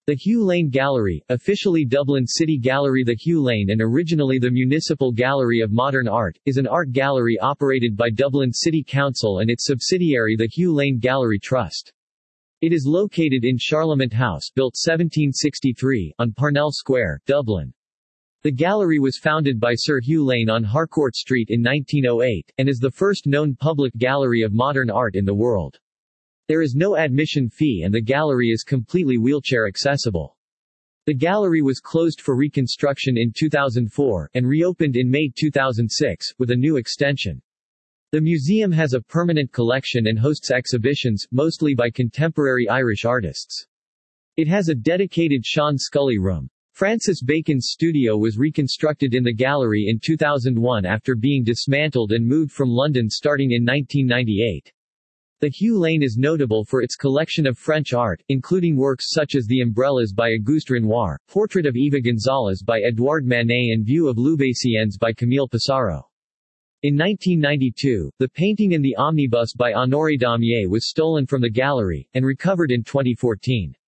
The Hugh Lane Gallery, officially Dublin City Gallery. The Hugh Lane and originally the Municipal Gallery of Modern Art, is an art gallery operated by Dublin City Council and its subsidiary the Hugh Lane Gallery Trust. It is located in Charlemont House, built 1763, on Parnell Square, Dublin. The gallery was founded by Sir Hugh Lane on Harcourt Street in 1908, and is the first known public gallery of modern art in the world. There is no admission fee and the gallery is completely wheelchair accessible. The gallery was closed for reconstruction in 2004, and reopened in May 2006, with a new extension. The museum has a permanent collection and hosts exhibitions, mostly by contemporary Irish artists. It has a dedicated Sean Scully room. Francis Bacon's studio was reconstructed in the gallery in 2001 after being dismantled and moved from London starting in 1998. The Hugh Lane is notable for its collection of French art, including works such as The Umbrellas by Auguste Renoir, Portrait of Eva González by Edouard Manet and View of Louveciennes by Camille Pissarro. In 1992, the painting in the Omnibus by Honoré Daumier was stolen from the gallery, and recovered in 2014.